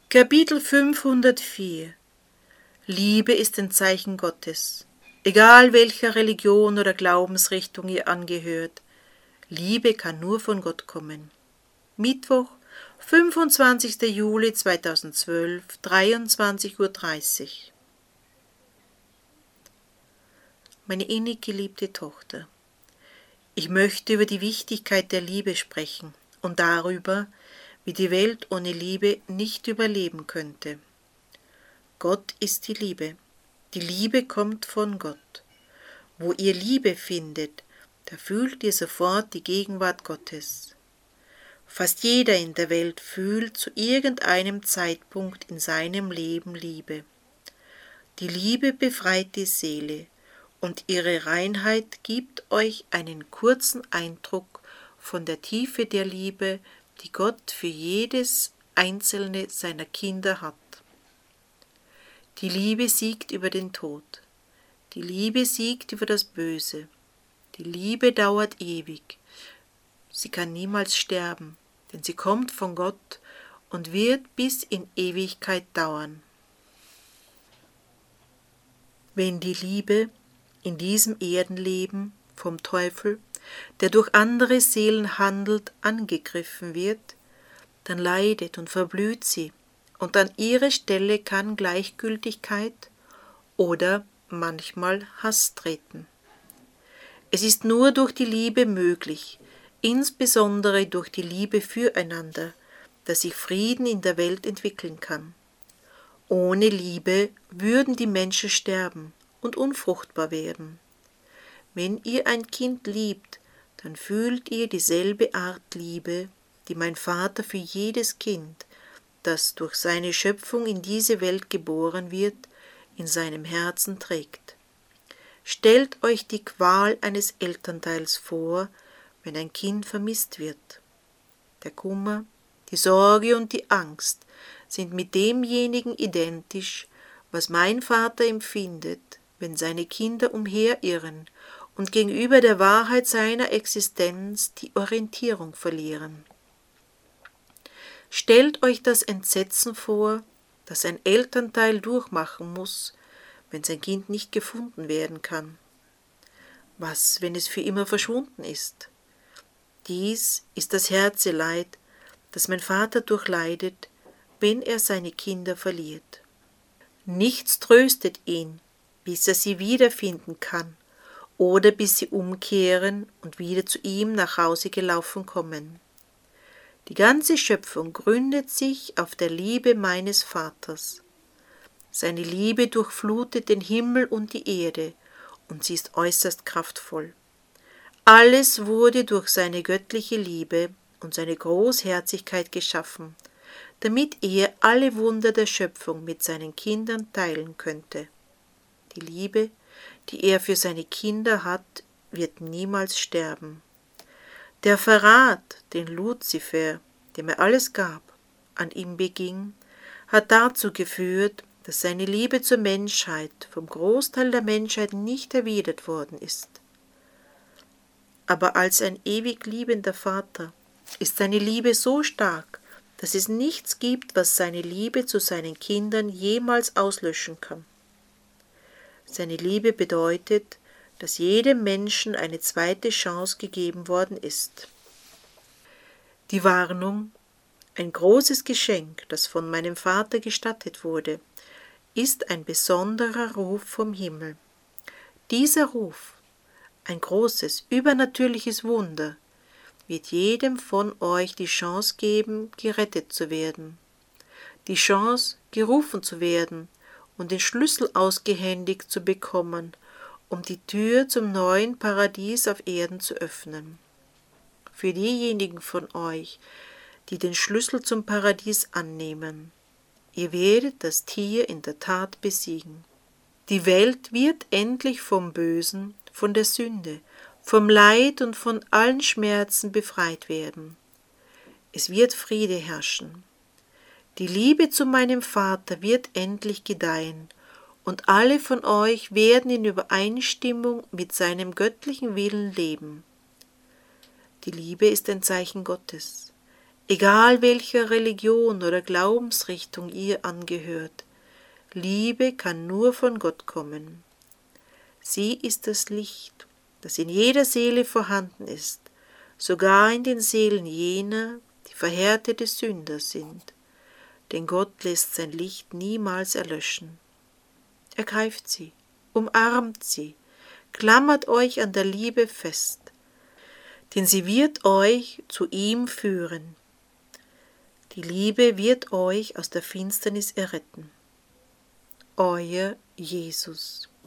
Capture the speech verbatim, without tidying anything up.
Kapitel fünfhundertvier. Liebe ist ein Zeichen Gottes. Egal welcher Religion oder Glaubensrichtung ihr angehört, Liebe kann nur von Gott kommen. Mittwoch, fünfundzwanzigster Juli zweitausendzwölf, dreiundzwanzig Uhr dreißig. Meine innig geliebte Tochter, ich möchte über die Wichtigkeit der Liebe sprechen und darüber, wie die Welt ohne Liebe nicht überleben könnte. Gott ist die Liebe. Die Liebe kommt von Gott. Wo ihr Liebe findet, da fühlt ihr sofort die Gegenwart Gottes. Fast jeder in der Welt fühlt zu irgendeinem Zeitpunkt in seinem Leben Liebe. Die Liebe befreit die Seele und ihre Reinheit gibt euch einen kurzen Eindruck von der Tiefe der Liebe, die Gott für jedes einzelne seiner Kinder hat. Die Liebe siegt über den Tod. Die Liebe siegt über das Böse. Die Liebe dauert ewig. Sie kann niemals sterben, denn sie kommt von Gott und wird bis in Ewigkeit dauern. Wenn die Liebe in diesem Erdenleben vom Teufel, der durch andere Seelen handelt, angegriffen wird, dann leidet und verblüht sie, und an ihre Stelle kann Gleichgültigkeit oder manchmal Hass treten. Es ist nur durch die Liebe möglich, insbesondere durch die Liebe füreinander, dass sich Frieden in der Welt entwickeln kann. Ohne Liebe würden die Menschen sterben und unfruchtbar werden. Wenn ihr ein Kind liebt, dann fühlt ihr dieselbe Art Liebe, die mein Vater für jedes Kind, das durch seine Schöpfung in diese Welt geboren wird, in seinem Herzen trägt. Stellt euch die Qual eines Elternteils vor, wenn ein Kind vermisst wird. Der Kummer, die Sorge und die Angst sind mit demjenigen identisch, was mein Vater empfindet, wenn seine Kinder umherirren und gegenüber der Wahrheit seiner Existenz die Orientierung verlieren. Stellt euch das Entsetzen vor, das ein Elternteil durchmachen muss, wenn sein Kind nicht gefunden werden kann. Was, wenn es für immer verschwunden ist? Dies ist das Herzeleid, das mein Vater durchleidet, wenn er seine Kinder verliert. Nichts tröstet ihn, bis er sie wiederfinden kann oder bis sie umkehren und wieder zu ihm nach Hause gelaufen kommen. Die ganze Schöpfung gründet sich auf der Liebe meines Vaters. Seine Liebe durchflutet den Himmel und die Erde, und sie ist äußerst kraftvoll. Alles wurde durch seine göttliche Liebe und seine Großherzigkeit geschaffen, damit er alle Wunder der Schöpfung mit seinen Kindern teilen könnte. Die Liebe, die er für seine Kinder hat, wird niemals sterben. Der Verrat, den Luzifer, dem er alles gab, an ihm beging, hat dazu geführt, dass seine Liebe zur Menschheit vom Großteil der Menschheit nicht erwidert worden ist. Aber als ein ewig liebender Vater ist seine Liebe so stark, dass es nichts gibt, was seine Liebe zu seinen Kindern jemals auslöschen kann. Seine Liebe bedeutet, dass jedem Menschen eine zweite Chance gegeben worden ist. Die Warnung, ein großes Geschenk, das von meinem Vater gestattet wurde, ist ein besonderer Ruf vom Himmel. Dieser Ruf, ein großes, übernatürliches Wunder, wird jedem von euch die Chance geben, gerettet zu werden. Die Chance, gerufen zu werden und den Schlüssel ausgehändigt zu bekommen, um die Tür zum neuen Paradies auf Erden zu öffnen. Für diejenigen von euch, die den Schlüssel zum Paradies annehmen, ihr werdet das Tier in der Tat besiegen. Die Welt wird endlich vom Bösen, von der Sünde, vom Leid und von allen Schmerzen befreit werden. Es wird Friede herrschen. Die Liebe zu meinem Vater wird endlich gedeihen, und alle von euch werden in Übereinstimmung mit seinem göttlichen Willen leben. Die Liebe ist ein Zeichen Gottes. Egal welcher Religion oder Glaubensrichtung ihr angehört, Liebe kann nur von Gott kommen. Sie ist das Licht, das in jeder Seele vorhanden ist, sogar in den Seelen jener, die verhärtete Sünder sind. Denn Gott lässt sein Licht niemals erlöschen. Ergreift sie, umarmt sie, klammert euch an der Liebe fest, denn sie wird euch zu ihm führen. Die Liebe wird euch aus der Finsternis erretten. Euer Jesus.